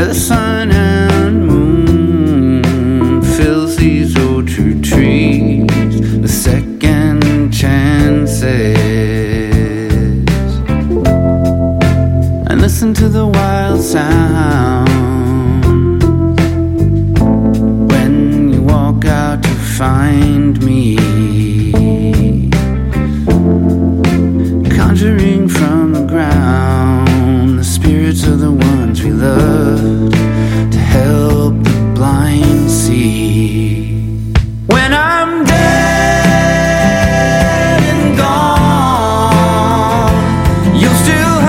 the sun and moon fills these old true trees with second chances. And listen to the wild sound when you walk out to find me, conjuring from the ground the spirits of the ones we loved, to help the blind see. When I'm dead and gone, you'll still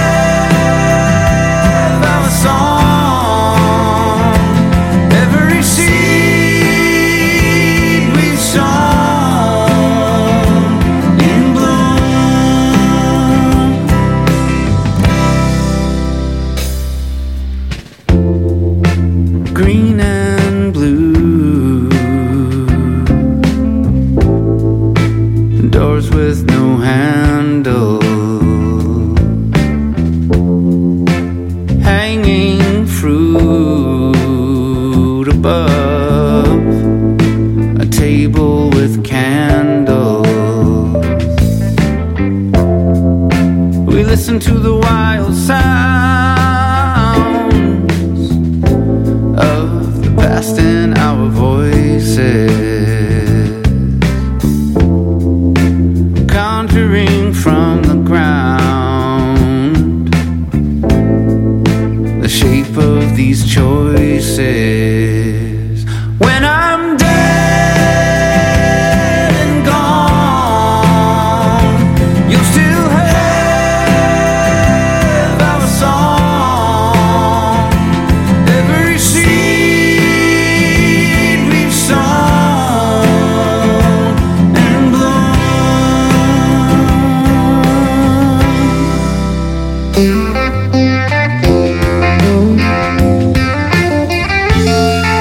have our song, every seed we've sown in bloom. Green and blue, doors with no handle, hanging fruit above a table with candles. We listen to the wild sounds of the past in our voices, conjuring from the ground the shape of these choices. When I'm dead and gone, you'll still have our song, every seed we've sown and bloom.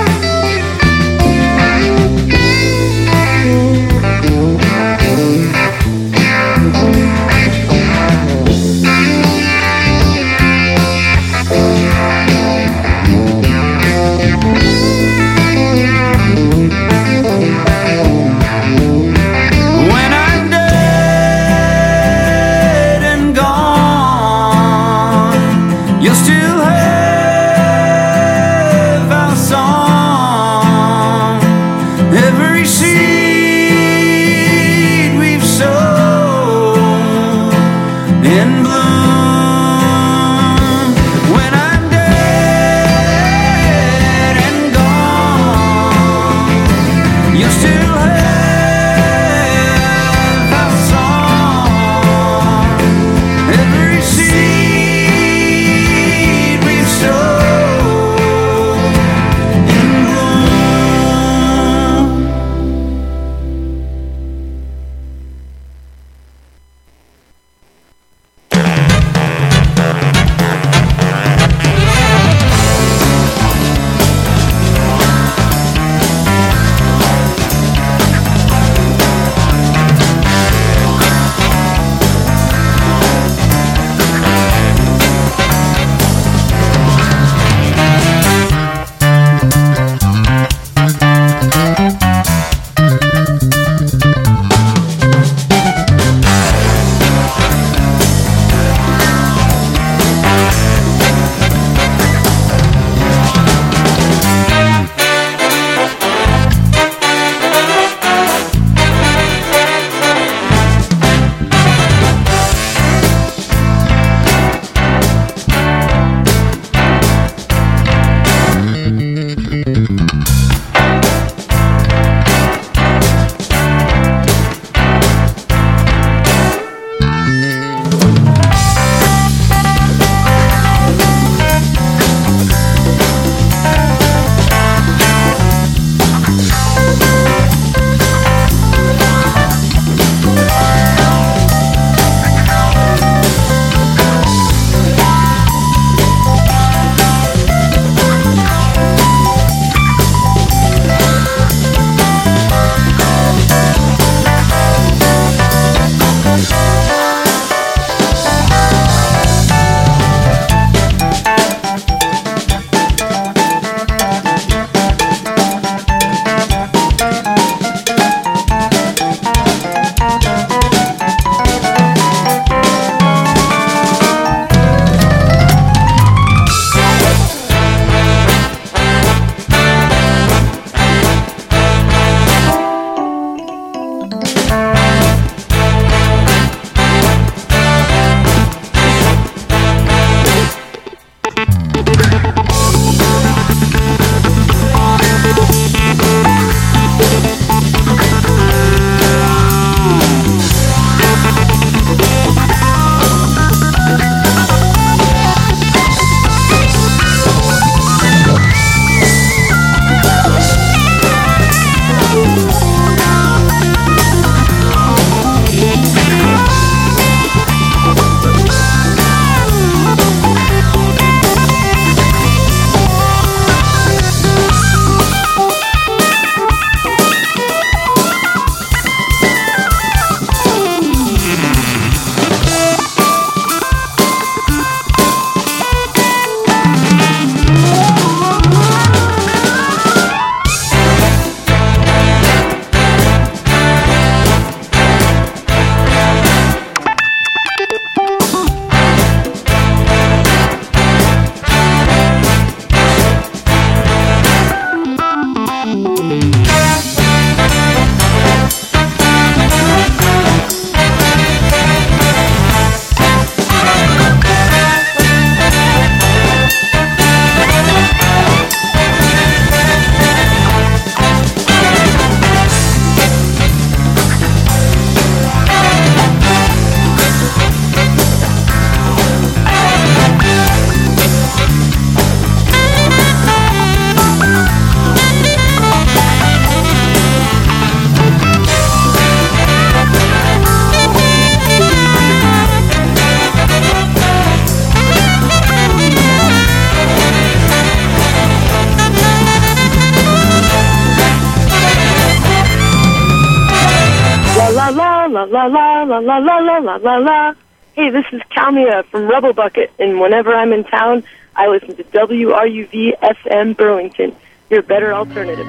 la la la la la la la la la. Hey, this is Kalmia from Rebel Bucket, and whenever I'm in town, I listen to WRUV FM Burlington, your better alternative.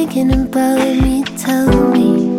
thinking about me, tell me.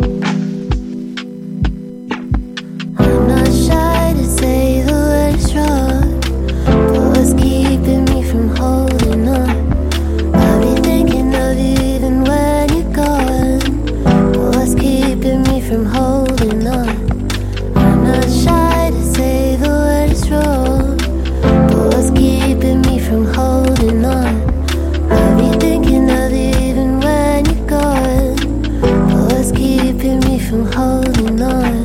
I'm not shy to say the words wrong, but what's keeping me from holding on? I'll be thinking of you even when you're gone, but what's keeping me from holding on? I'm not shy to say the words wrong, but what's keeping me from holding on? I'll be thinking of you even when you're gone, but what's keeping me from holding on?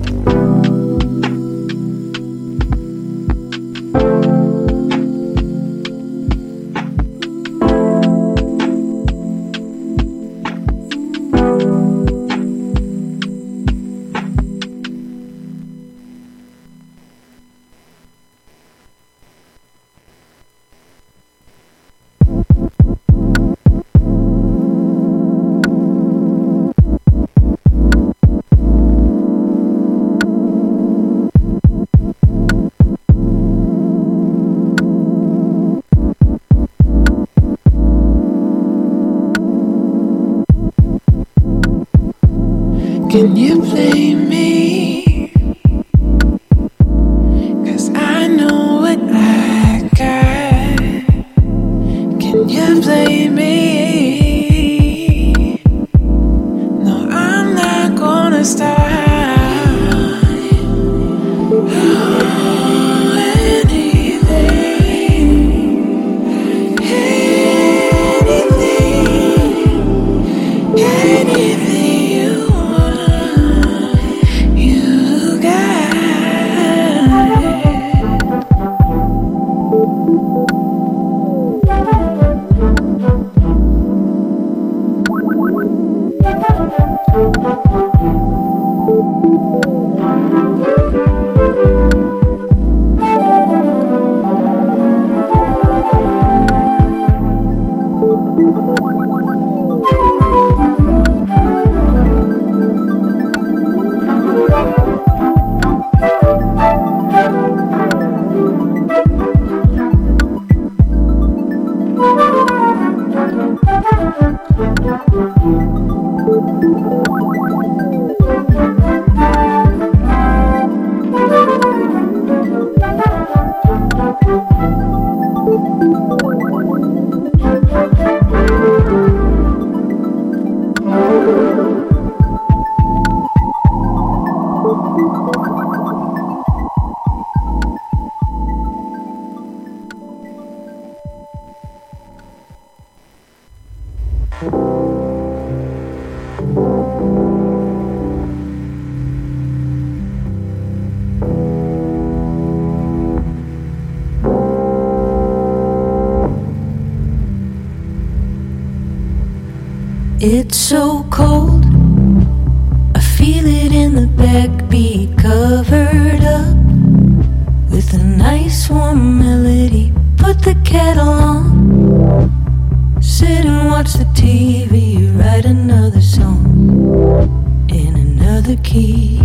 Can you blame me? 'Cause I know what I got. Can you blame me? No, I'm not gonna stop. It's so cold, I feel it in the backbeat, covered up with a nice warm melody. Put the kettle on, sit and watch the TV, write another song in another key.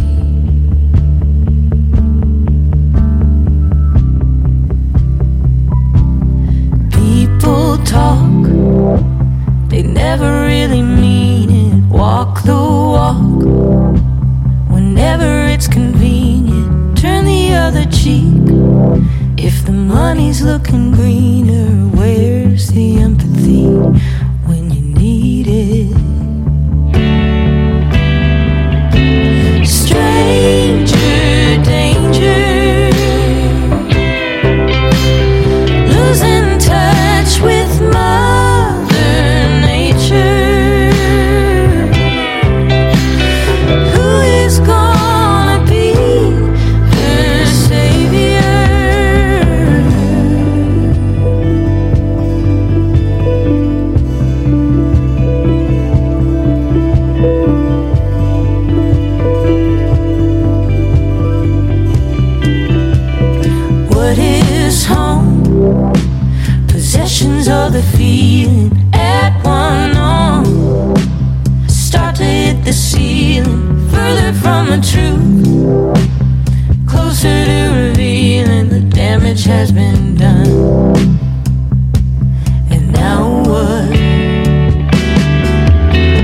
People talk, they never really mean it. Walk the walk whenever it's convenient. Turn the other cheek if the money's looking greener. Where's the empathy when you need it? Stranger danger, losing touch with Mother Nature. Who is gonna be her savior? What is home? Possessions of the feeling at one on. Start to hit the ceiling, further from the truth, closer to revealing the damage has been done. And now what?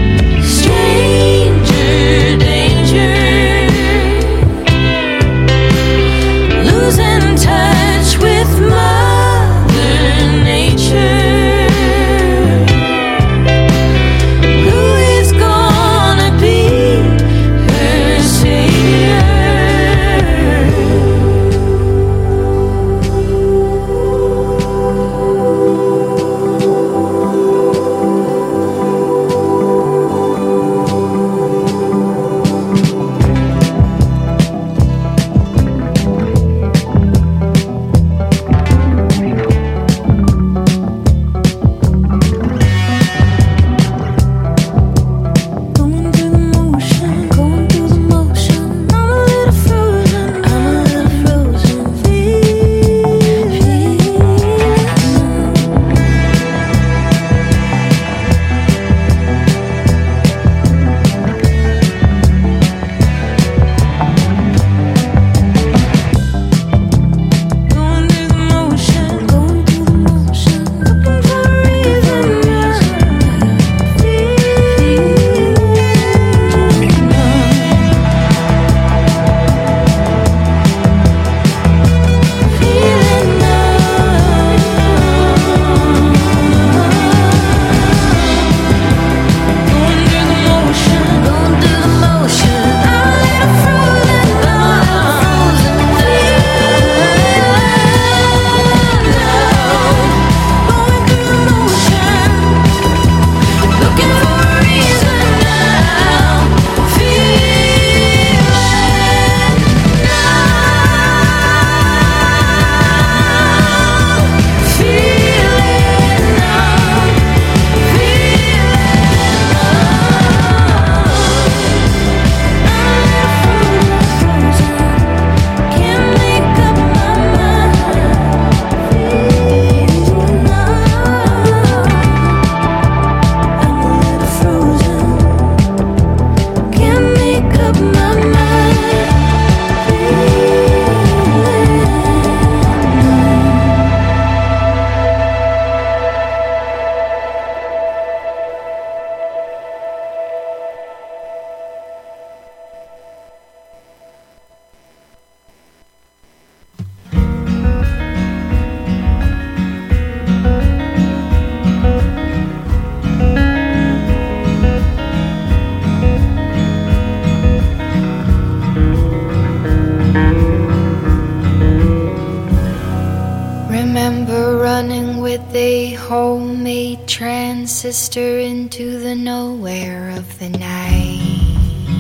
transistor into the nowhere of the night.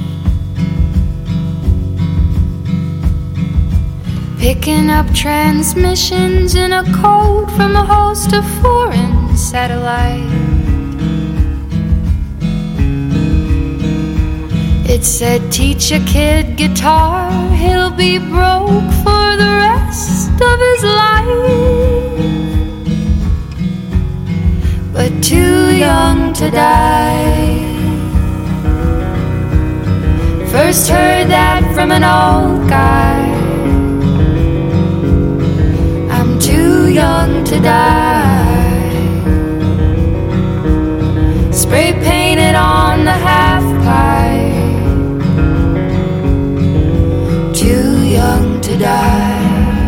Picking up transmissions in a code from a host of foreign satellites. It said, teach a kid guitar, he'll be broke for the rest of his life. But too young to die. First heard that from an old guy. I'm too young to die. Spray painted on the half pipe. Too young to die.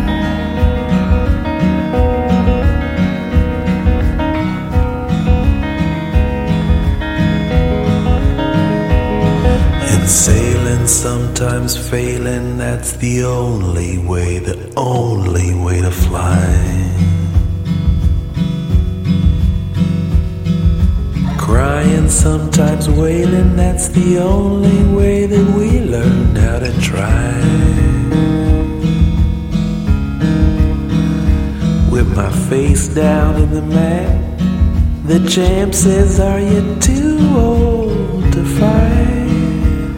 And sailing, sometimes failing, that's the only way to fly. Crying, sometimes wailing, that's the only way that we learn how to try. With my face down in the mat, the champ says, are you too old to fight?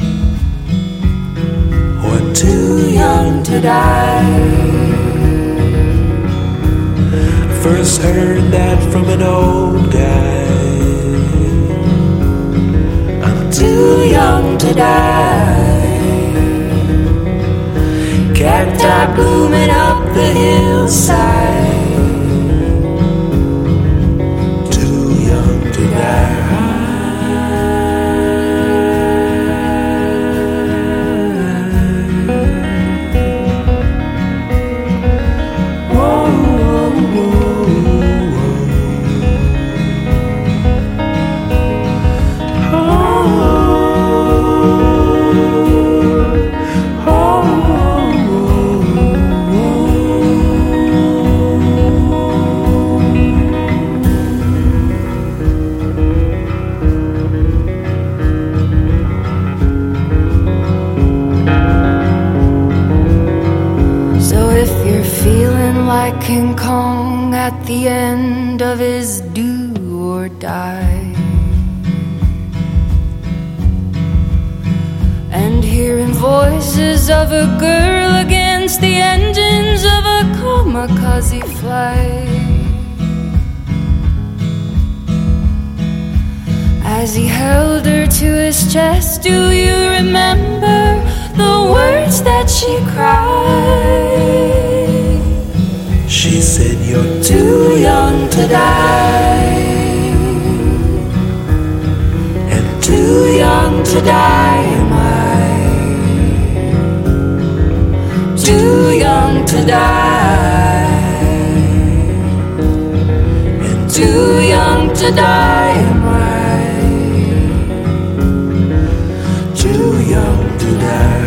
Or too young to die? First heard that from an old guy. Too young to die. Cacti blooming up the hillside. Too young to die. King Kong at the end of his do or die, and hearing voices of a girl against the engines of a kamikaze flight. As he held her to his chest, do you remember the words that she cried? She said, you're too young to die, and too young to die am I. Too young to die, and too young to die am I. Too young to die.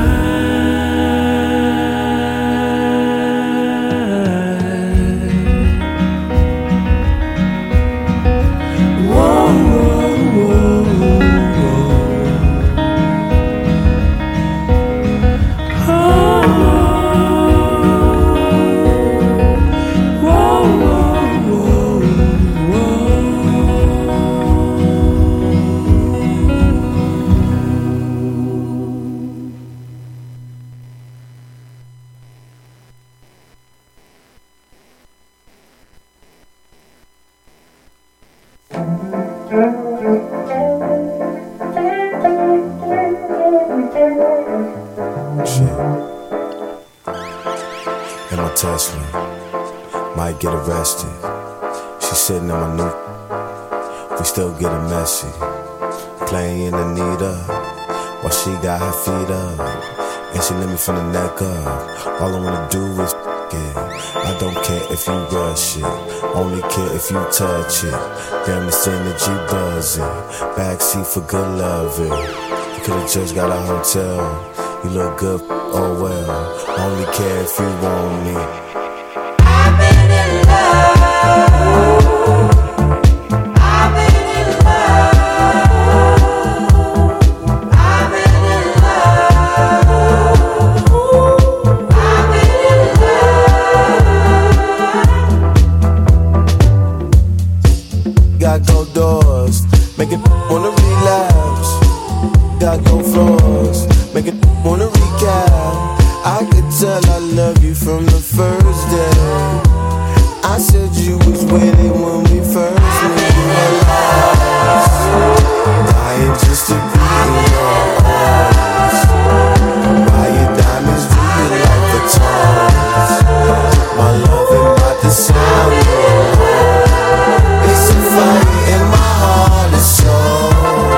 Might get arrested. She's sitting in my new. We still getting messy. Playing Anita while she got her feet up, and she let me from the neck up. All I wanna do is it. I don't care if you rush it, only care if you touch it. Damn, this energy buzzing. Backseat for good loving. You could've just got a hotel. You look good, oh well. Only care if you want me. wanna relapse. Got no flaws, make it wanna recap. I could tell I love you from the first day. I said you was with it when we first met. You were lost, dying just to be in your arms. Buy your diamonds, do you like the tones? My love ain't about to sound good. It's a fire in my heart and soul.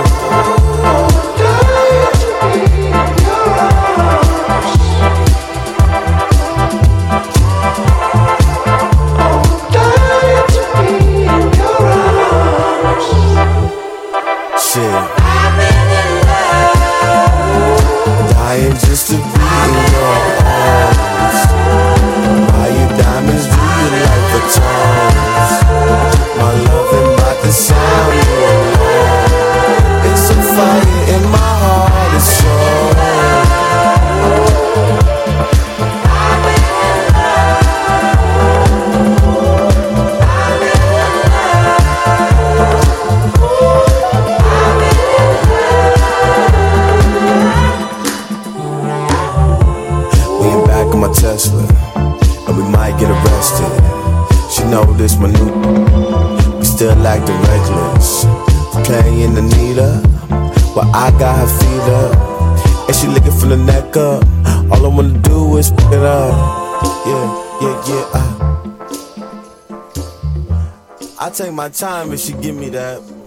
Dying just to be in your arms. Buy your diamonds, do you like the tones? My love ain't about to sound good. It's a fire in my heart and soul. My Tesla, and we might get arrested. She know this my new, we still acting reckless. Playing Anita, while I got her feet up, and she licking from the neck up. All I wanna do is pick it up. Yeah. I take my time if she give me that.